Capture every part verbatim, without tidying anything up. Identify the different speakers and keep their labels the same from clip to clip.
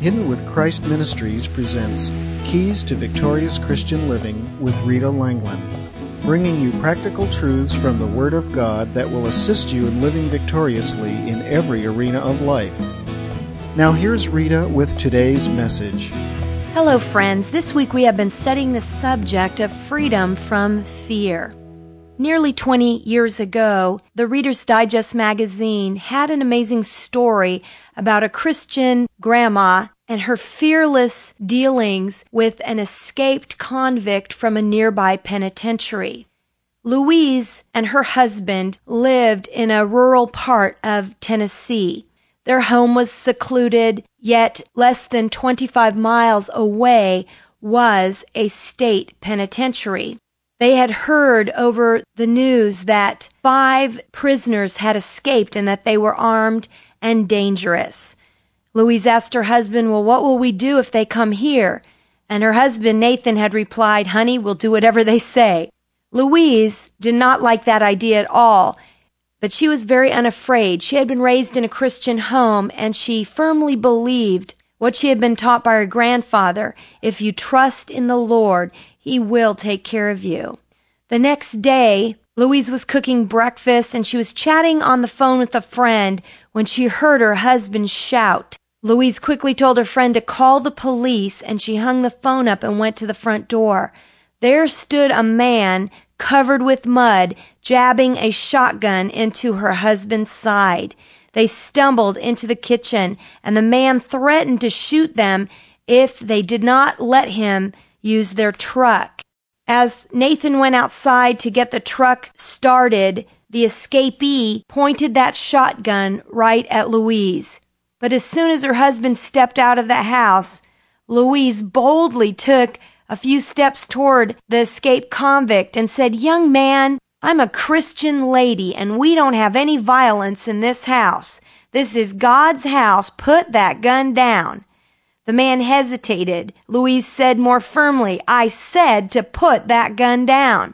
Speaker 1: Hidden with Christ Ministries presents Keys to Victorious Christian Living with Rita Langland, bringing you practical truths from the Word of God that will assist you in living victoriously in every arena of life. Now here's Rita with today's message.
Speaker 2: Hello friends, this week we have been studying the subject of freedom from fear. Nearly twenty years ago, the Reader's Digest magazine had an amazing story about a Christian grandma and her fearless dealings with an escaped convict from a nearby penitentiary. Louise and her husband lived in a rural part of Tennessee. Their home was secluded, yet less than twenty-five miles away was a state penitentiary. They had heard over the news that five prisoners had escaped and that they were armed and dangerous. Louise asked her husband, well, what will we do if they come here? And her husband, Nathan, had replied, honey, we'll do whatever they say. Louise did not like that idea at all, but she was very unafraid. She had been raised in a Christian home, and she firmly believed what she had been taught by her grandfather. If you trust in the Lord, He will take care of you. The next day, Louise was cooking breakfast, and she was chatting on the phone with a friend when she heard her husband shout. Louise quickly told her friend to call the police, and she hung the phone up and went to the front door. There stood a man covered with mud, jabbing a shotgun into her husband's side. They stumbled into the kitchen, and the man threatened to shoot them if they did not let him use their truck. As Nathan went outside to get the truck started, the escapee pointed that shotgun right at Louise. But as soon as her husband stepped out of the house, Louise boldly took a few steps toward the escaped convict and said, young man, I'm a Christian lady and we don't have any violence in this house. This is God's house. Put that gun down. The man hesitated. Louise said more firmly, I said to put that gun down.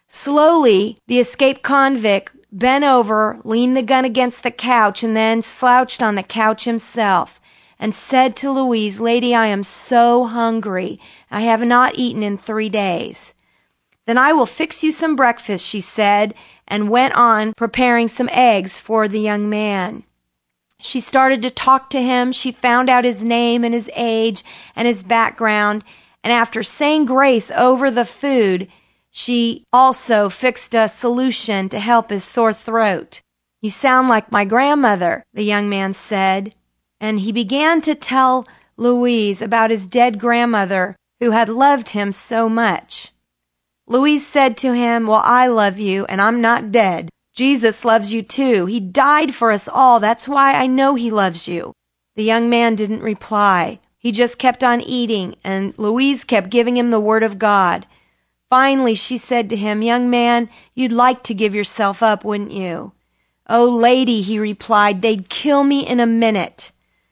Speaker 2: Slowly, the escaped convict bent over, leaned the gun against the couch, and then slouched on the couch himself and said to Louise, lady, I am so hungry. I have not eaten in three days. Then I will fix you some breakfast, she said, and went on preparing some eggs for the young man. She started to talk to him. She found out his name and his age and his background. And after saying grace over the food, she also fixed a solution to help his sore throat. You sound like my grandmother, the young man said. And he began to tell Louise about his dead grandmother who had loved him so much. Louise said to him, well, I love you and I'm not dead. Jesus loves you too. He died for us all. That's why I know He loves you. The young man didn't reply. He just kept on eating, and Louise kept giving him the word of God. Finally, she said to him, young man, you'd like to give yourself up, wouldn't you? Oh, lady, he replied, they'd kill me in a minute.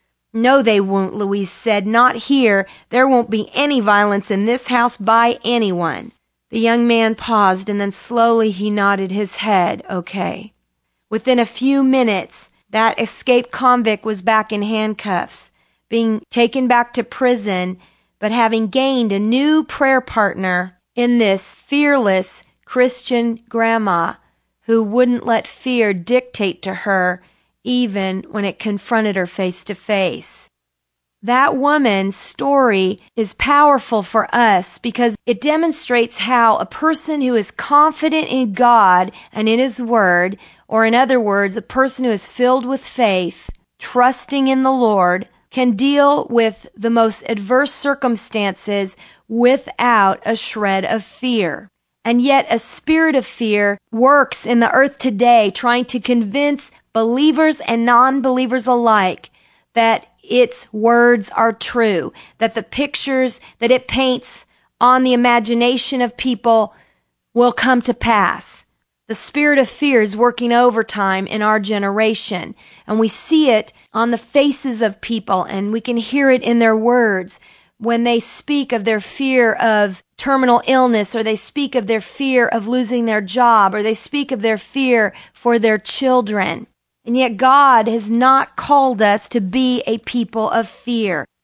Speaker 2: No, they won't, Louise said. Not here. There won't be any violence in this house by anyone. The young man paused, and then slowly he nodded his head, okay. Within a few minutes, that escaped convict was back in handcuffs, being taken back to prison, but having gained a new prayer partner in this fearless Christian grandma who wouldn't let fear dictate to her even when it confronted her face to face. That woman's story is powerful for us because it demonstrates how a person who is confident in God and in His Word, or in other words, a person who is filled with faith, trusting in the Lord, can deal with the most adverse circumstances without a shred of fear. And yet a spirit of fear works in the earth today, trying to convince believers and non-believers alike that its words are true, that the pictures that it paints on the imagination of people will come to pass. The spirit of fear is working overtime in our generation, and we see it on the faces of people, and we can hear it in their words when they speak of their fear of terminal illness, or they speak of their fear of losing their job, or they speak of their fear for their children. And yet God has not called us to be a people of fear.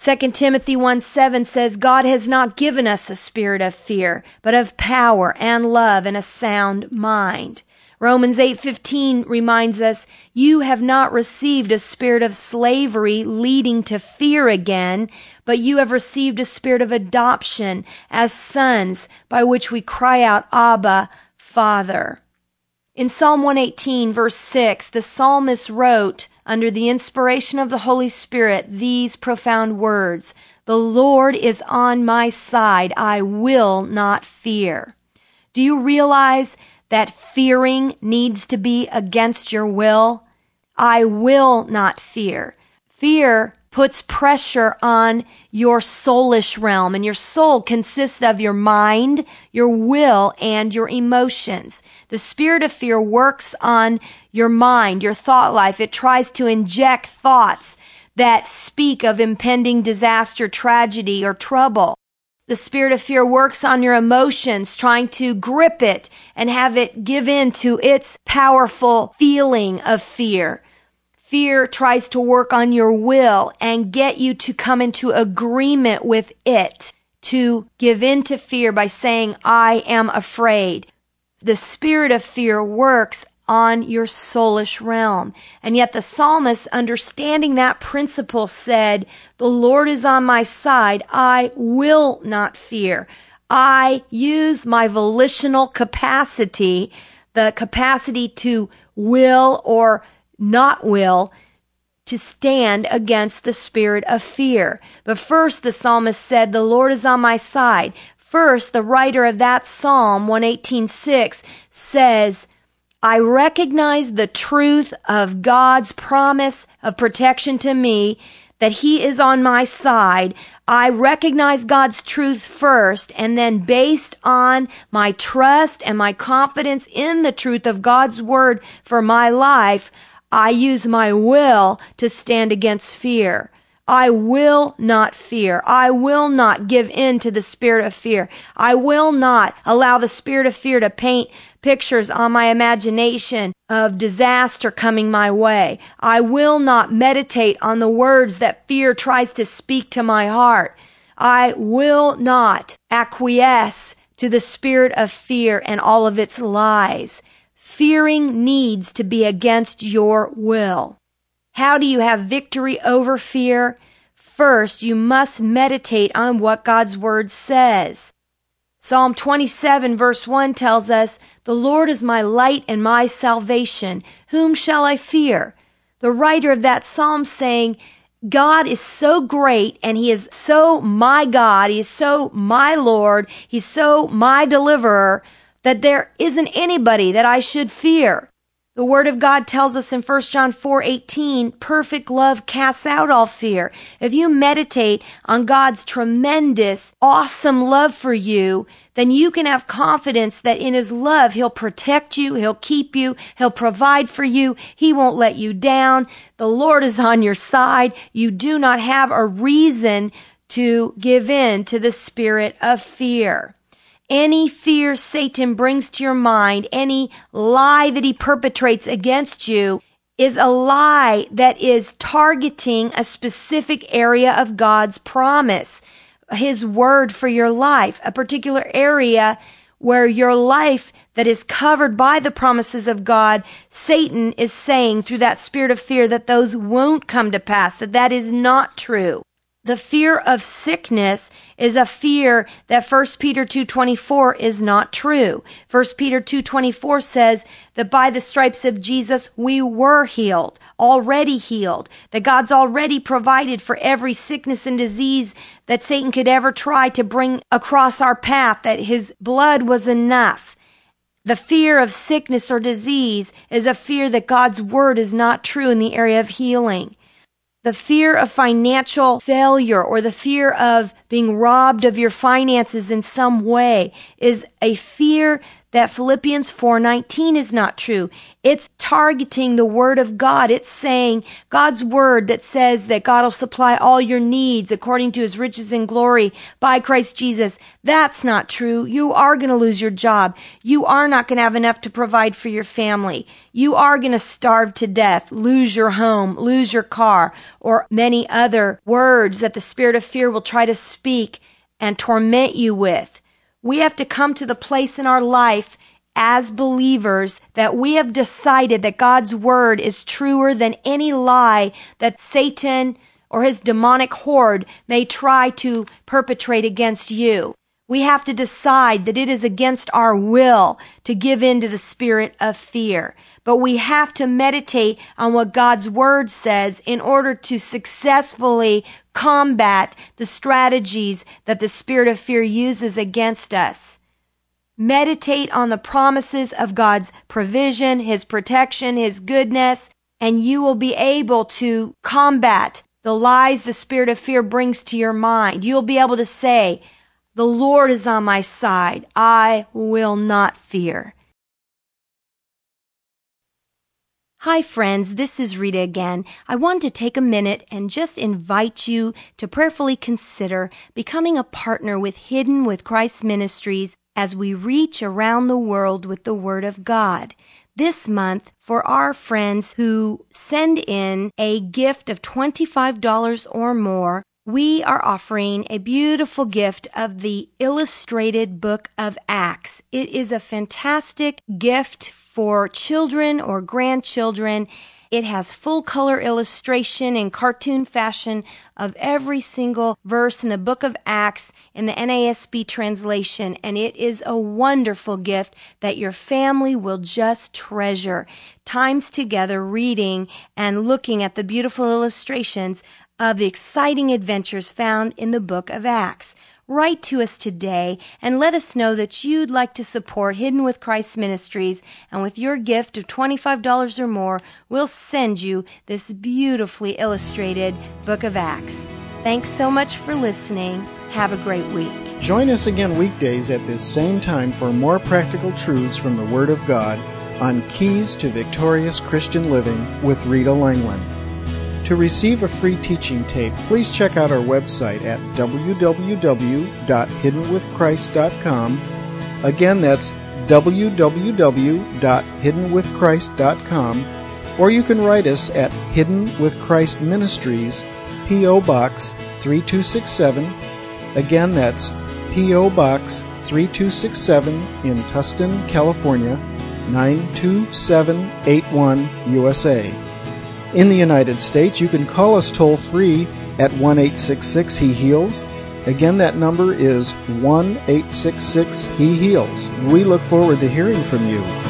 Speaker 2: Second Timothy one seven says, God has not given us a spirit of fear, but of power and love and a sound mind. Romans eight fifteen reminds us, you have not received a spirit of slavery leading to fear again, but you have received a spirit of adoption as sons, by which we cry out, Abba, Father. In Psalm one eighteen, verse six, the psalmist wrote, under the inspiration of the Holy Spirit, these profound words, the Lord is on my side, I will not fear. Do you realize that fearing needs to be against your will? I will not fear. Fear puts pressure on your soulish realm, and your soul consists of your mind, your will, and your emotions. The spirit of fear works on your mind, your thought life. It tries to inject thoughts that speak of impending disaster, tragedy, or trouble. The spirit of fear works on your emotions, trying to grip it and have it give in to its powerful feeling of fear. Fear tries to work on your will and get you to come into agreement with it, to give in to fear by saying, I am afraid. The spirit of fear works on your soulish realm. And yet the psalmist, understanding that principle, said, the Lord is on my side. I will not fear. I use my volitional capacity, the capacity to will or not will, to stand against the spirit of fear. But first, the psalmist said, the Lord is on my side. First, the writer of that Psalm, one eighteen six, says, I recognize the truth of God's promise of protection to me, that He is on my side. I recognize God's truth first, and then based on my trust and my confidence in the truth of God's word for my life, I use my will to stand against fear. I will not fear. I will not give in to the spirit of fear. I will not allow the spirit of fear to paint pictures on my imagination of disaster coming my way. I will not meditate on the words that fear tries to speak to my heart. I will not acquiesce to the spirit of fear and all of its lies. Fearing needs to be against your will. How do you have victory over fear? First, you must meditate on what God's word says. Psalm twenty-seven verse one tells us, the Lord is my light and my salvation. Whom shall I fear? The writer of that psalm saying, God is so great and He is so my God, He is so my Lord, He's so my deliverer, that there isn't anybody that I should fear. The Word of God tells us in First John four eighteen, perfect love casts out all fear. If you meditate on God's tremendous, awesome love for you, then you can have confidence that in His love, He'll protect you, He'll keep you, He'll provide for you, He won't let you down. The Lord is on your side. You do not have a reason to give in to the spirit of fear. Any fear Satan brings to your mind, any lie that he perpetrates against you, is a lie that is targeting a specific area of God's promise, His word for your life, a particular area where your life that is covered by the promises of God, Satan is saying through that spirit of fear that those won't come to pass, that that is not true. The fear of sickness is a fear that First Peter two twenty-four is not true. First Peter two twenty-four says that by the stripes of Jesus we were healed, already healed, that God's already provided for every sickness and disease that Satan could ever try to bring across our path, that His blood was enough. The fear of sickness or disease is a fear that God's word is not true in the area of healing. The fear of financial failure or the fear of being robbed of your finances in some way is a fear that Philippians four nineteen is not true. It's targeting the Word of God. It's saying God's Word that says that God will supply all your needs according to His riches and glory by Christ Jesus. That's not true. You are going to lose your job. You are not going to have enough to provide for your family. You are going to starve to death, lose your home, lose your car, or many other words that the spirit of fear will try to speak and torment you with. We have to come to the place in our life as believers that we have decided that God's Word is truer than any lie that Satan or his demonic horde may try to perpetrate against you. We have to decide that it is against our will to give in to the spirit of fear. But we have to meditate on what God's Word says in order to successfully combat the strategies that the spirit of fear uses against us. Meditate on the promises of God's provision, His protection, His goodness, and you will be able to combat the lies the spirit of fear brings to your mind. You'll be able to say, "The Lord is on my side. I will not fear." Hi friends, this is Rita again. I wanted to take a minute and just invite you to prayerfully consider becoming a partner with Hidden with Christ Ministries as we reach around the world with the Word of God. This month, for our friends who send in a gift of twenty-five dollars or more, we are offering a beautiful gift of the illustrated book of Acts. It is a fantastic gift for children or grandchildren. It has full color illustration in cartoon fashion of every single verse in the book of Acts in the N A S B translation, and it is a wonderful gift that your family will just treasure. Times together reading and looking at the beautiful illustrations of the exciting adventures found in the book of Acts. Write to us today and let us know that you'd like to support Hidden with Christ Ministries, and with your gift of twenty-five dollars or more, we'll send you this beautifully illustrated book of Acts. Thanks so much for listening. Have a great week.
Speaker 1: Join us again weekdays at this same time for more practical truths from the Word of God on Keys to Victorious Christian Living with Rita Langland. To receive a free teaching tape, please check out our website at w w w dot hidden with christ dot com. Again, that's w w w dot hidden with christ dot com, or you can write us at Hidden with Christ Ministries, P O. Box three two six seven. Again, that's P O. Box three two six seven in Tustin, California, nine two seven eight one, U S A. In the United States, you can call us toll-free at one eight six six, He Heals. Again, that number is one eight six six, He Heals. We look forward to hearing from you.